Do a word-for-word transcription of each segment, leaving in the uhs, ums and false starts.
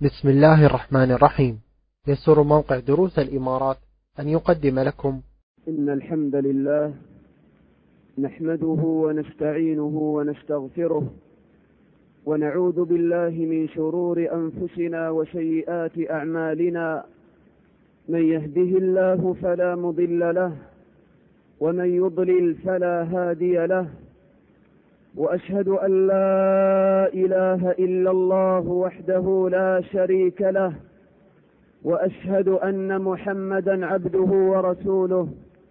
بسم الله الرحمن الرحيم. يسر موقع دروس الإمارات أن يقدم لكم إن الحمد لله نحمده ونستعينه ونستغفره ونعوذ بالله من شرور أنفسنا وسيئات أعمالنا. من يهده الله فلا مضل له ومن يضلل فلا هادي له، وأشهد أن لا إله إلا الله وحده لا شريك له، وأشهد أن محمدا عبده ورسوله.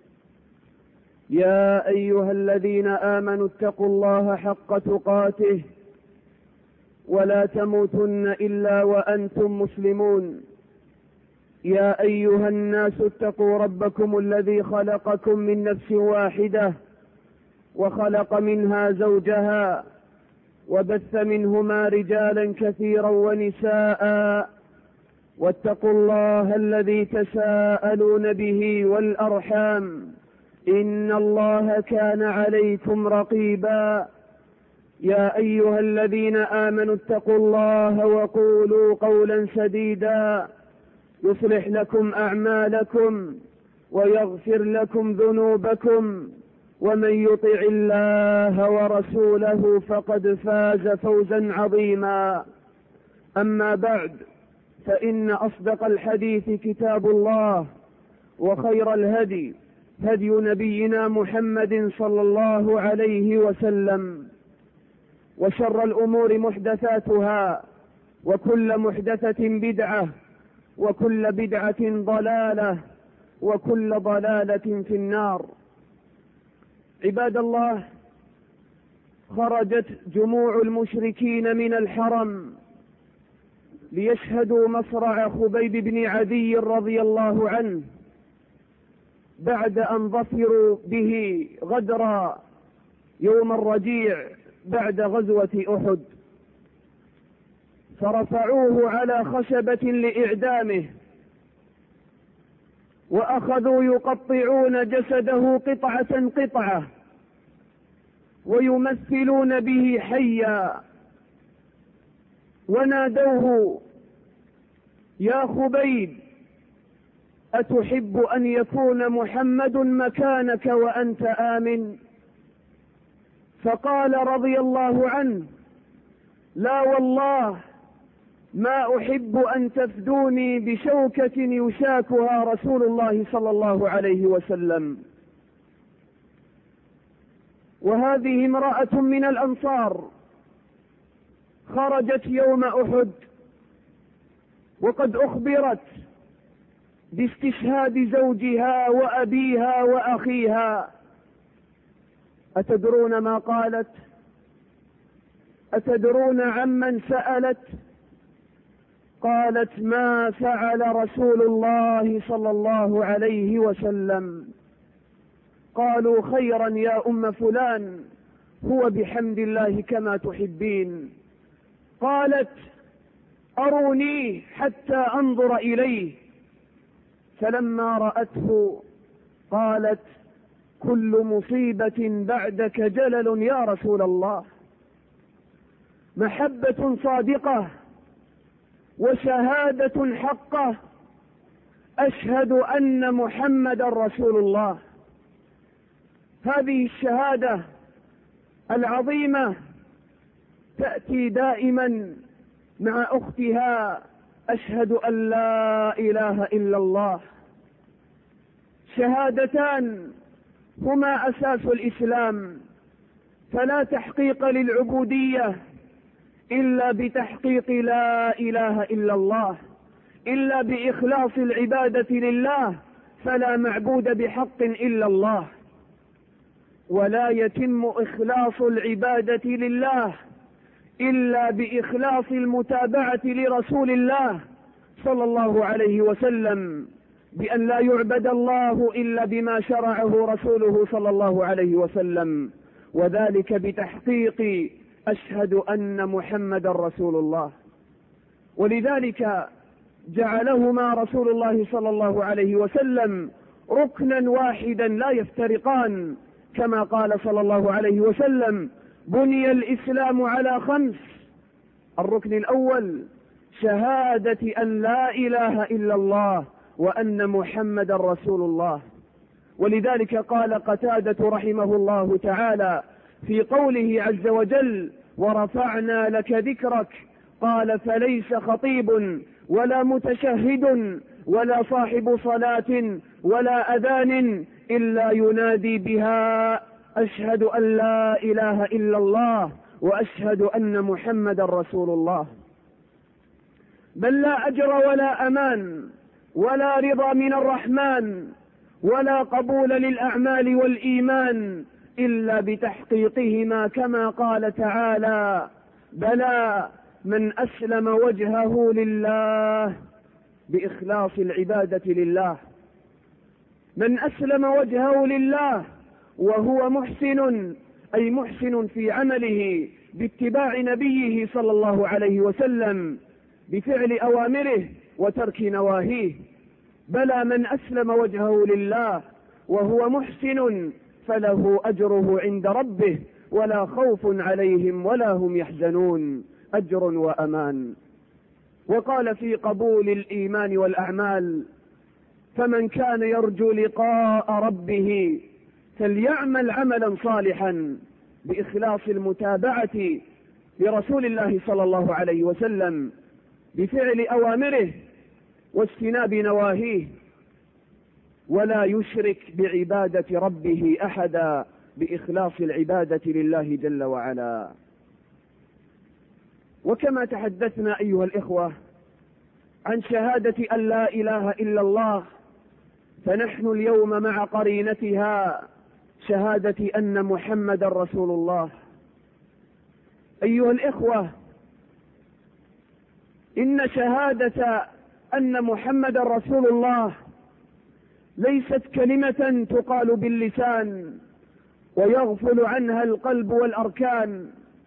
يا أيها الذين آمنوا اتقوا الله حق تقاته ولا تموتن إلا وأنتم مسلمون. يا أيها الناس اتقوا ربكم الذي خلقكم من نفس واحدة وخلق منها زوجها وبث منهما رجالا كثيرا ونساء، واتقوا الله الذي تساءلون به والأرحام إن الله كان عليكم رقيبا. يا أيها الذين آمنوا اتقوا الله وقولوا قولا سديدا يصلح لكم أعمالكم ويغفر لكم ذنوبكم، ومن يطع الله ورسوله فقد فاز فوزا عظيما. أما بعد، فإن أصدق الحديث كتاب الله، وخير الهدي هدي نبينا محمد صلى الله عليه وسلم، وشر الأمور محدثاتها، وكل محدثة بدعة، وكل بدعة ضلالة، وكل ضلالة في النار. عباد الله، خرجت جموع المشركين من الحرم ليشهدوا مصرع خبيب بن عدي رضي الله عنه بعد أن ظفروا به غدرا يوم الرجيع بعد غزوة أحد، فرفعوه على خشبة لإعدامه، وأخذوا يقطعون جسده قطعة قطعة ويمثلون به حيا، ونادوه: يا خبيب، أتحب أن يكون محمد مكانك وأنت آمن؟ فقال رضي الله عنه: لا والله، ما أحب أن تفدوني بشوكة يشاكها رسول الله صلى الله عليه وسلم. وهذه امرأة من الأنصار خرجت يوم أحد وقد أخبرت باستشهاد زوجها وأبيها وأخيها. أتدرون ما قالت؟ أتدرون عمن سألت؟ قالت: ما فعل رسول الله صلى الله عليه وسلم. قالوا: خيرا يا أم فلان، هو بحمد الله كما تحبين. قالت: أرونيه حتى أنظر إليه. فلما رأته قالت: كل مصيبة بعدك جلل يا رسول الله. محبة صادقة وشهادة حقة، أشهد أن محمد رسول الله. هذه الشهادة العظيمة تأتي دائما مع أختها: أشهد أن لا إله إلا الله. شهادتان هما أساس الإسلام، فلا تحقيق للعبودية إلا بتحقيق لا إله إلا الله، إلا بإخلاص العبادة لله، فلا معبود بحق إلا الله. ولا يتم إخلاص العبادة لله إلا بإخلاص المتابعة لرسول الله صلى الله عليه وسلم، بأن لا يعبد الله إلا بما شرعه رسوله صلى الله عليه وسلم، وذلك بتحقيق أشهد أن محمد رسول الله. ولذلك جعلهما رسول الله صلى الله عليه وسلم ركنا واحدا لا يفترقان، كما قال صلى الله عليه وسلم: بني الإسلام على خمس. الركن الأول شهادة أن لا إله إلا الله وأن محمد رسول الله. ولذلك قال قتادة رحمه الله تعالى في قوله عز وجل: ورفعنا لك ذكرك، قال: فليس خطيب ولا متشهد ولا صاحب صلاة ولا أذان إلا ينادي بها: أشهد أن لا إله إلا الله وأشهد أن محمد رسول الله. بل لا أجر ولا أمان ولا رضا من الرحمن ولا قبول للأعمال والإيمان إلا بتحقيقهما، كما قال تعالى: بلى من أسلم وجهه لله، بإخلاص العبادة لله. من أسلم وجهه لله وهو محسن، أي محسن في عمله باتباع نبيه صلى الله عليه وسلم، بفعل أوامره وترك نواهيه. بلى من أسلم وجهه لله وهو محسن فله أجره عند ربه ولا خوف عليهم ولا هم يحزنون، أجر وأمان. وقال في قبول الإيمان والأعمال: فمن كان يرجو لقاء ربه فليعمل عملا صالحا، بإخلاص المتابعة لرسول الله صلى الله عليه وسلم بفعل أوامره واجتناب نواهيه، ولا يشرك بعبادة ربه أحدا، بإخلاص العبادة لله جل وعلا. وكما تحدثنا أيها الإخوة عن شهادة أن لا إله إلا الله، فنحن اليوم مع قرينتها شهادة أن محمد رسول الله. أيها الإخوة، إن شهادة أن محمد رسول الله ليست كلمة تقال باللسان ويغفل عنها القلب والأركان،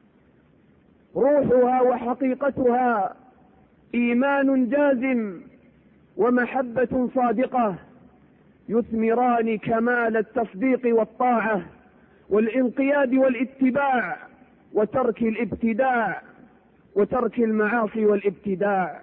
روحها وحقيقتها إيمان جازم ومحبة صادقة يثمران كمال التصديق والطاعة والانقياد والاتباع وترك الابتداع وترك المعاصي والابتداع.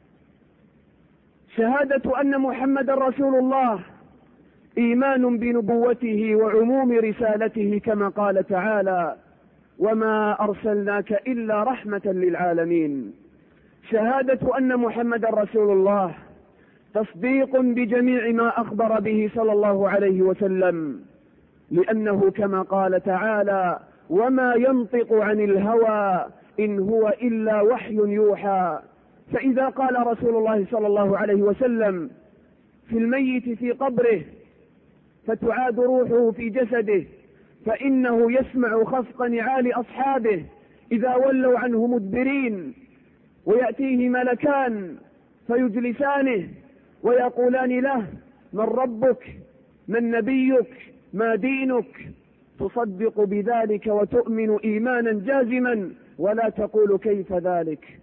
شهادة أن محمد رسول الله إيمان بنبوته وعموم رسالته، كما قال تعالى: وما أرسلناك إلا رحمة للعالمين. شهادة أن محمد رسول الله تصديق بجميع ما أخبر به صلى الله عليه وسلم، لأنه كما قال تعالى: وما ينطق عن الهوى إن هو إلا وحي يوحى. فإذا قال رسول الله صلى الله عليه وسلم في الميت في قبره فتعاد روحه في جسده، فإنه يسمع خفق نعال أصحابه إذا ولوا عنه مدبرين، ويأتيه ملكان فيجلسانه ويقولان له: من ربك؟ من نبيك؟ ما دينك؟ تصدق بذلك وتؤمن إيمانا جازما ولا تقول كيف ذلك.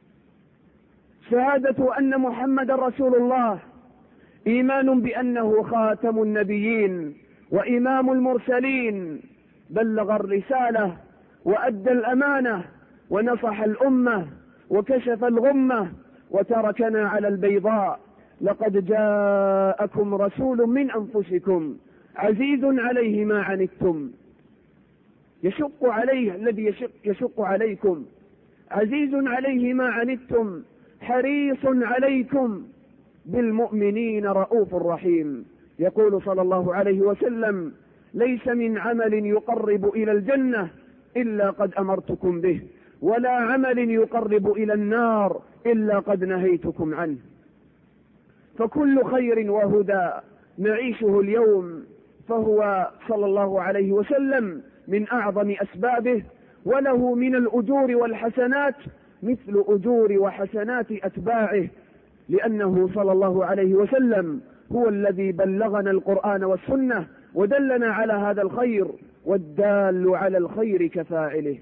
شهادة أن محمد رسول الله إيمان بأنه خاتم النبيين وإمام المرسلين، بلغ الرسالة وأدى الأمانة ونصح الأمة وكشف الغمة وتركنا على البيضاء. لقد جاءكم رسول من أنفسكم عزيز عليه ما عنتم، يشق عليه الذي يشق, يشق عليكم، عزيز عليه ما عنتم، حريص عليكم بالمؤمنين رؤوف رحيم. يقول صلى الله عليه وسلم: ليس من عمل يقرب إلى الجنة إلا قد أمرتكم به، ولا عمل يقرب إلى النار إلا قد نهيتكم عنه. فكل خير وهدى نعيشه اليوم فهو صلى الله عليه وسلم من أعظم أسبابه، وله من الأجور والحسنات مثل أجور وحسنات أتباعه، لأنه صلى الله عليه وسلم هو الذي بلغنا القرآن والسنة ودلنا على هذا الخير، والدال على الخير كفاعله.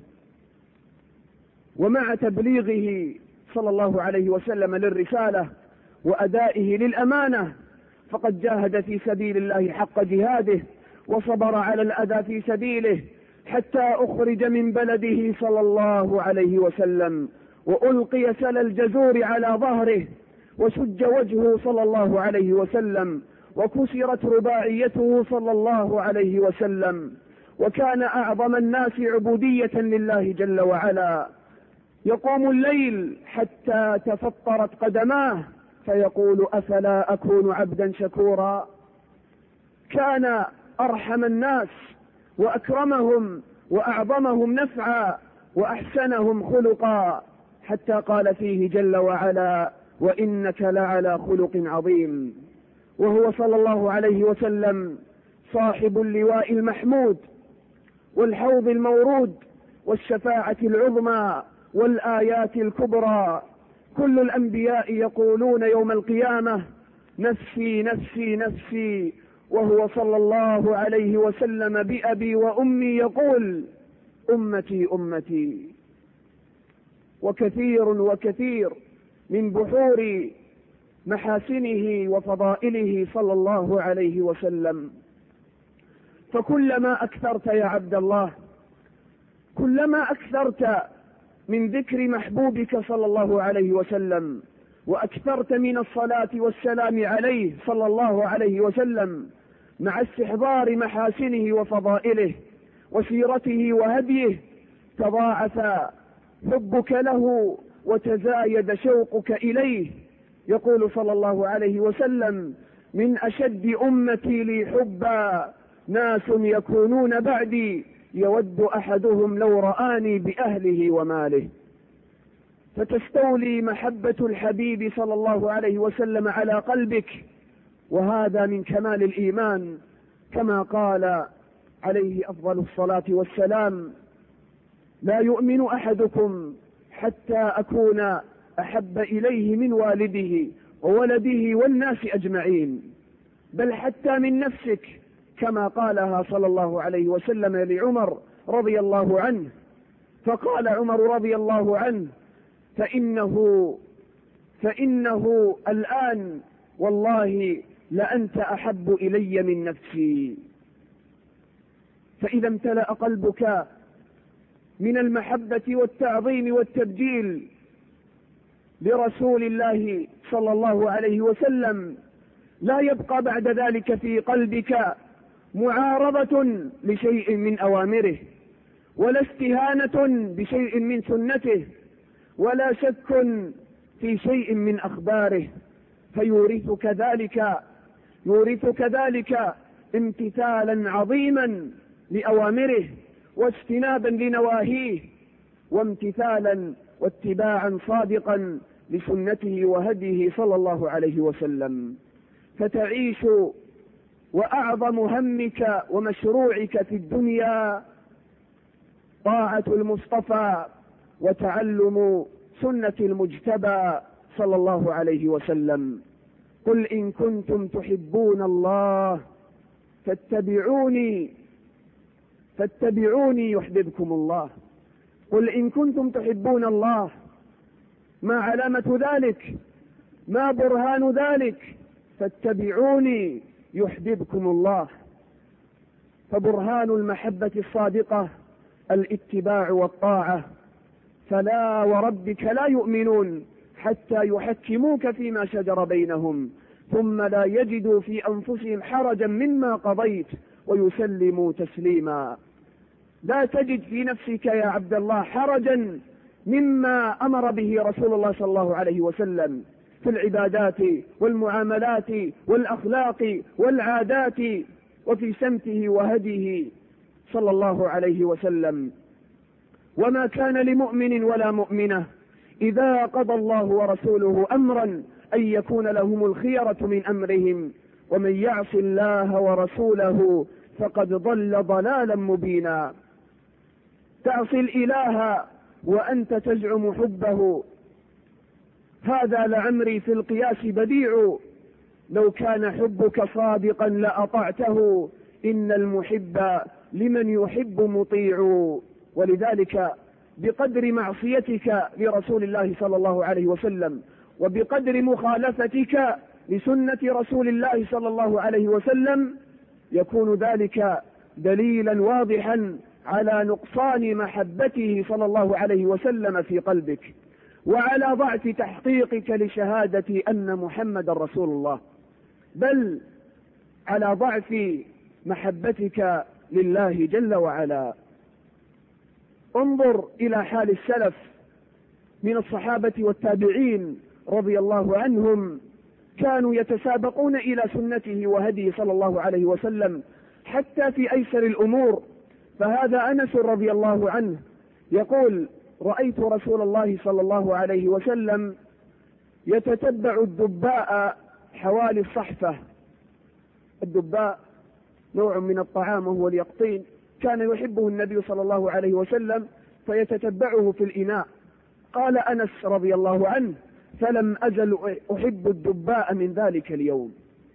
ومع تبليغه صلى الله عليه وسلم للرسالة وأدائه للأمانة فقد جاهد في سبيل الله حق جهاده وصبر على الأذى في سبيله حتى أخرج من بلده صلى الله عليه وسلم، وألقي سل الجزور على ظهره، وشج وجهه صلى الله عليه وسلم، وكسرت رباعيته صلى الله عليه وسلم، وكان أعظم الناس عبودية لله جل وعلا، يقوم الليل حتى تفطرت قدماه فيقول أفلا أكون عبدا شكورا. كان أرحم الناس وأكرمهم وأعظمهم نفعا وأحسنهم خلقا، حتى قال فيه جل وعلا وإنك لعلى خلق عظيم. وهو صلى الله عليه وسلم صاحب اللواء المحمود والحوض المورود والشفاعة العظمى والآيات الكبرى. كل الأنبياء يقولون يوم القيامة نفسي نفسي نفسي، وهو صلى الله عليه وسلم بأبي وأمي يقول أمتي أمتي. وكثير وكثير من بحور محاسنه وفضائله صلى الله عليه وسلم. فكلما أكثرت يا عبد الله، كلما أكثرت من ذكر محبوبك صلى الله عليه وسلم، وأكثرت من الصلاة والسلام عليه صلى الله عليه وسلم، مع استحضار محاسنه وفضائله وسيرته وهديه، تضاعف حبك له وتزايد شوقك إليه. يقول صلى الله عليه وسلم من أشد أمتي لي حبا ناس يكونون بعدي يود أحدهم لو رآني بأهله وماله. فتستولي محبة الحبيب صلى الله عليه وسلم على قلبك، وهذا من كمال الإيمان، كما قال عليه أفضل الصلاة والسلام لا يؤمن أحدكم حتى أكون أحب إليه من والده وولده والناس أجمعين، بل حتى من نفسك، كما قالها صلى الله عليه وسلم لعمر رضي الله عنه. فقال عمر رضي الله عنه فإنه, فإنه الآن والله لأنت أحب إلي من نفسي. فإذا امتلأ قلبك من المحبة والتعظيم والتبجيل لرسول الله صلى الله عليه وسلم، لا يبقى بعد ذلك في قلبك معارضة لشيء من أوامره، ولا استهانة بشيء من سنته، ولا شك في شيء من أخباره، فيورثك ذلك يورثك ذلك امتثالا عظيما لأوامره واجتنابا لنواهيه، وامتثالا واتباعا صادقا لسنته وهديه صلى الله عليه وسلم. فتعيش وأعظم همك ومشروعك في الدنيا طاعة المصطفى وتعلم سنة المجتبى صلى الله عليه وسلم. قل إن كنتم تحبون الله فاتبعوني فاتبعوني يحببكم الله. قل إن كنتم تحبون الله، ما علامة ذلك؟ ما برهان ذلك؟ فاتبعوني يحببكم الله. فبرهان المحبة الصادقة الاتباع والطاعة. فلا وربك لا يؤمنون حتى يحكموك فيما شجر بينهم ثم لا يجدوا في أنفسهم حرجا مما قضيت ويسلموا تسليما. لا تجد في نفسك يا عبد الله حرجا مما أمر به رسول الله صلى الله عليه وسلم في العبادات والمعاملات والأخلاق والعادات وفي سمته وهديه صلى الله عليه وسلم. وما كان لمؤمن ولا مؤمنة إذا قضى الله ورسوله أمرا أن يكون لهم الخيرة من أمرهم ومن يعص الله ورسوله فقد ضل ضلالا مبينا. تعصي الإله وأنت تزعم حبه، هذا لعمري في القياس بديع، لو كان حبك صادقا لأطعته إن المحب لمن يحب مطيع. ولذلك بقدر معصيتك لرسول الله صلى الله عليه وسلم وبقدر مخالفتك لسنة رسول الله صلى الله عليه وسلم يكون ذلك دليلا واضحا على نقصان محبته صلى الله عليه وسلم في قلبك. وعلى ضعف تحقيقك لشهادة أن محمد رسول الله، بل على ضعف محبتك لله جل وعلا. انظر إلى حال السلف من الصحابة والتابعين رضي الله عنهم، كانوا يتسابقون إلى سنته وهديه صلى الله عليه وسلم حتى في أيسر الأمور. فهذا أنس رضي الله عنه يقول: رأيت رسول الله صلى الله عليه وسلم يتتبع الدباء حوالي الصحفة. الدباء نوع من الطعام وهو اليقطين، كان يحبه النبي صلى الله عليه وسلم فيتتبعه في الإناء. قال أنس رضي الله عنه: فلم أزل أحب الدباء من ذلك اليوم.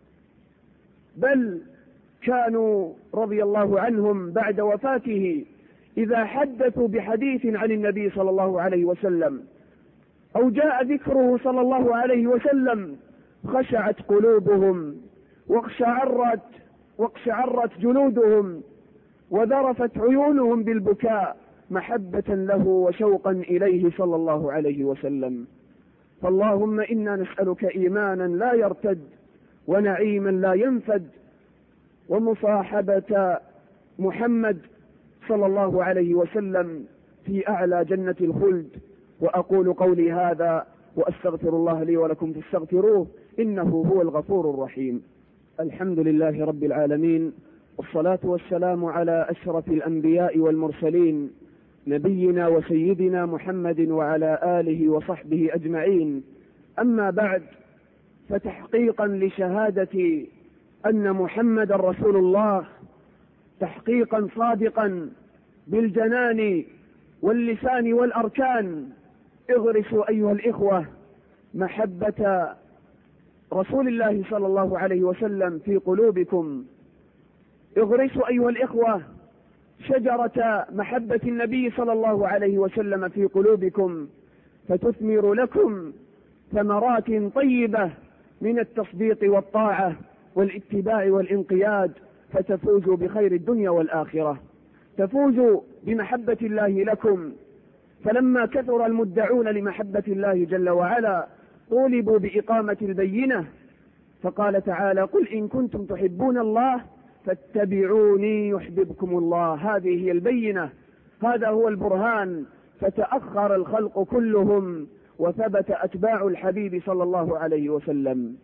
بل كانوا رضي الله عنهم بعد وفاته إذا حدثوا بحديث عن النبي صلى الله عليه وسلم أو جاء ذكره صلى الله عليه وسلم خشعت قلوبهم واقشعرت واقشعرت جلودهم وذرفت عيونهم بالبكاء محبة له وشوقا إليه صلى الله عليه وسلم. فاللهم إنا نسألك إيمانا لا يرتد ونعيما لا ينفد ومصاحبة محمد صلى الله عليه وسلم في أعلى جنة الخلد. وأقول قولي هذا وأستغفر الله لي ولكم فاستغفروه إنه هو الغفور الرحيم. الحمد لله رب العالمين، والصلاة والسلام على أشرف الأنبياء والمرسلين نبينا وسيدنا محمد وعلى آله وصحبه أجمعين. أما بعد، فتحقيقا لشهادة أن محمد رسول الله تحقيقا صادقا بالجنان واللسان والأركان، اغرسوا أيها الإخوة محبة رسول الله صلى الله عليه وسلم في قلوبكم. اغرسوا أيها الإخوة شجرة محبة النبي صلى الله عليه وسلم في قلوبكم، فتثمر لكم ثمرات طيبة من التصديق والطاعة والاتباع والانقياد، فتفوزوا بخير الدنيا والآخرة، تفوزوا بمحبة الله لكم. فلما كثر المدعون لمحبة الله جل وعلا طولبوا بإقامة البينة، فقال تعالى: قل إن كنتم تحبون الله فاتبعوني يحببكم الله. هذه هي البينة، هذا هو البرهان. فتأخر الخلق كلهم وثبت أتباع الحبيب صلى الله عليه وسلم.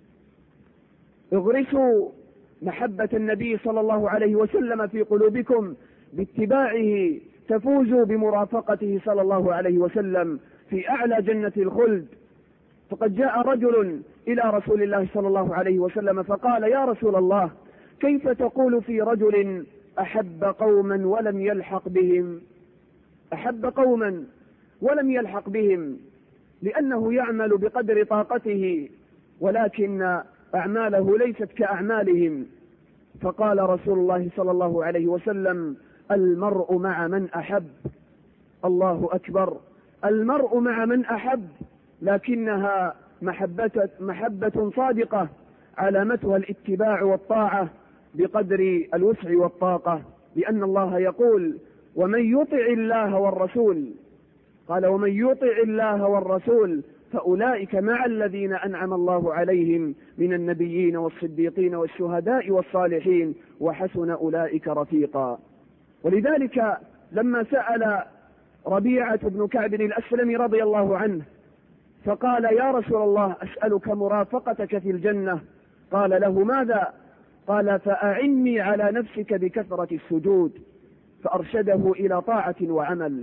اغرسوا محبة النبي صلى الله عليه وسلم في قلوبكم باتباعه، تفوزوا بمرافقته صلى الله عليه وسلم في أعلى جنة الخلد. فقد جاء رجل إلى رسول الله صلى الله عليه وسلم فقال: يا رسول الله، كيف تقول في رجل أحب قوما ولم يلحق بهم؟ أحب قوما ولم يلحق بهم لأنه يعمل بقدر طاقته، ولكن أعماله ليست كأعمالهم. فقال رسول الله صلى الله عليه وسلم: المرء مع من أحب. الله أكبر، المرء مع من أحب، لكنها محبة, محبة صادقة علامتها الاتباع والطاعة بقدر الوسع والطاقة، لأن الله يقول: ومن يطع الله والرسول، قال: ومن يطع الله والرسول فأولئك مع الذين أنعم الله عليهم من النبيين والصديقين والشهداء والصالحين وحسن أولئك رفيقا. ولذلك لما سأل ربيعة بن كعب الأسلمي رضي الله عنه فقال: يا رسول الله، أسألك مرافقتك في الجنة. قال له: ماذا؟ قال: فأعني على نفسك بكثرة السجود. فأرشده إلى طاعة وعمل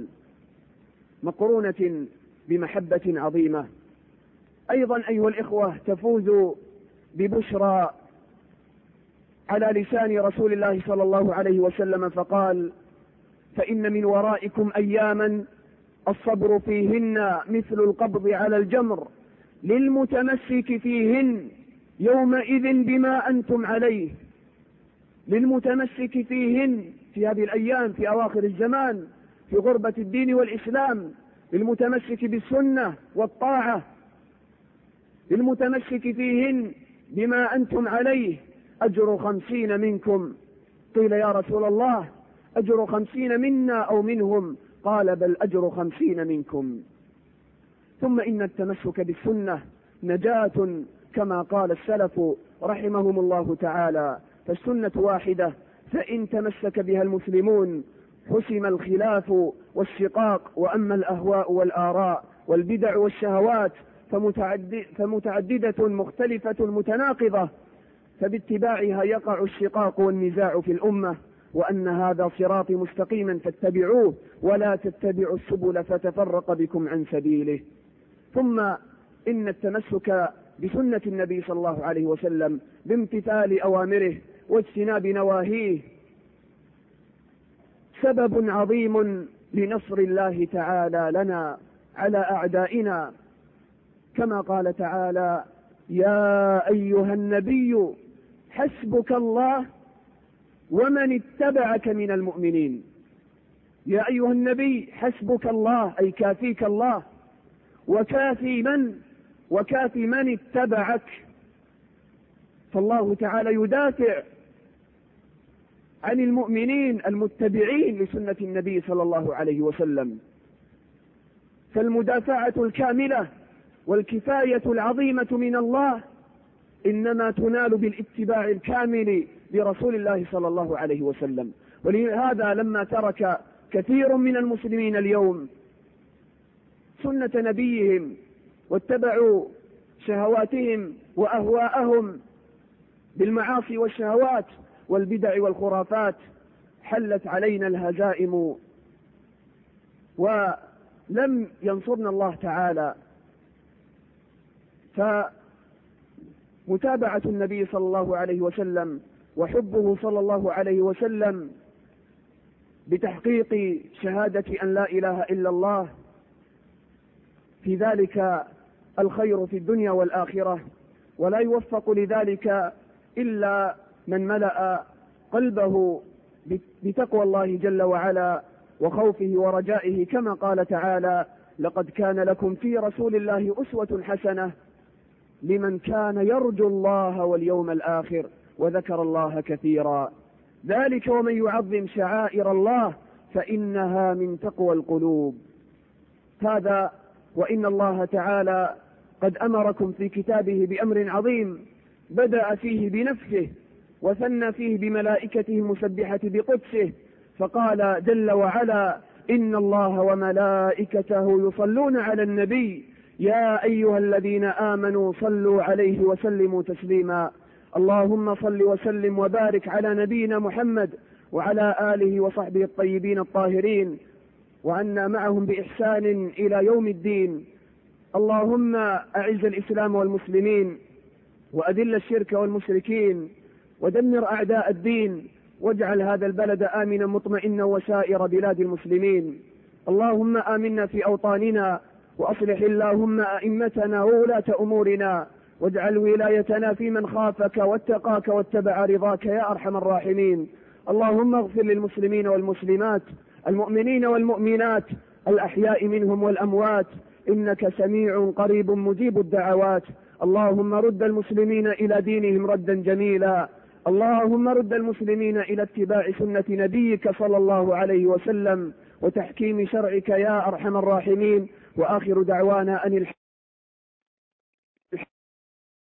مقرونة بمحبة عظيمة. أيضا أيها الإخوة، تفوز ببشرى على لسان رسول الله صلى الله عليه وسلم فقال: فإن من ورائكم أياما الصبر فيهن مثل القبض على الجمر، للمتمسك فيهن يومئذ بما أنتم عليه. للمتمسك فيهن في هذه الأيام، في أواخر الزمان، في غربة الدين والإسلام، للمتمسك بالسنة والطاعة، للمتمسك فيهن بما أنتم عليه أجر خمسين منكم. قيل: يا رسول الله، أجر خمسين منا أو منهم؟ قال: بل أجر خمسين منكم. ثم إن التمسك بالسنة نجاة كما قال السلف رحمهم الله تعالى، فالسنة واحدة فإن تمسك بها المسلمون حسم الخلاف والشقاق، وأما الأهواء والآراء والبدع والشهوات فمتعددة مختلفة متناقضة، فباتباعها يقع الشقاق والنزاع في الأمة، وأن هذا صراطي مستقيما فاتبعوه ولا تتبعوا السبل فتفرق بكم عن سبيله. ثم إن التمسك بسنة النبي صلى الله عليه وسلم بامتثال أوامره واجتناب نواهيه سبب عظيم لنصر الله تعالى لنا على أعدائنا، كما قال تعالى: يا أيها النبي حسبك الله ومن اتبعك من المؤمنين. يا أيها النبي حسبك الله أي كافيك الله، وكافي من وكافي من اتبعك، فالله تعالى يدافع عن المؤمنين المتبعين لسنة النبي صلى الله عليه وسلم. فالمدافعة الكاملة والكفاية العظيمة من الله إنما تنال بالاتباع الكامل لرسول الله صلى الله عليه وسلم. ولهذا لما ترك كثير من المسلمين اليوم سنة نبيهم واتبعوا شهواتهم وأهواءهم بالمعاصي والشهوات والبدع والخرافات، حلت علينا الهزائم ولم ينصرنا الله تعالى. فمتابعة النبي صلى الله عليه وسلم وحبه صلى الله عليه وسلم بتحقيق شهادة أن لا إله إلا الله، في ذلك الخير في الدنيا والآخرة، ولا يوفق لذلك إلا من ملأ قلبه بتقوى الله جل وعلا وخوفه ورجائه، كما قال تعالى: لقد كان لكم في رسول الله أسوة حسنة لمن كان يرجو الله واليوم الآخر وذكر الله كثيرا، ذلك ومن يعظم شعائر الله فإنها من تقوى القلوب. هذا وإن الله تعالى قد أمركم في كتابه بأمر عظيم بدأ فيه بنفسه وثنى فيه بملائكته المسبحة بقدسه، فقال جل وعلا: إن الله وملائكته يصلون على النبي يا أيها الذين آمنوا صلوا عليه وسلموا تسليما. اللهم صل وسلم وبارك على نبينا محمد وعلى آله وصحبه الطيبين الطاهرين، وعنا معهم بإحسان إلى يوم الدين. اللهم أعز الإسلام والمسلمين وأذل الشرك والمشركين ودمر أعداء الدين، واجعل هذا البلد آمنا مطمئنا وسائر بلاد المسلمين. اللهم آمنا في أوطاننا، وأصلح اللهم أئمتنا وولاة أمورنا، واجعل ولايتنا في من خافك واتقاك واتبع رضاك يا أرحم الراحمين. اللهم اغفر للمسلمين والمسلمات المؤمنين والمؤمنات الأحياء منهم والأموات، إنك سميع قريب مجيب الدعوات. اللهم رد المسلمين إلى دينهم ردا جميلا، اللهم رد المسلمين إلى اتباع سنة نبيك صلى الله عليه وسلم وتحكيم شرعك يا أرحم الراحمين. وآخر دعوانا أن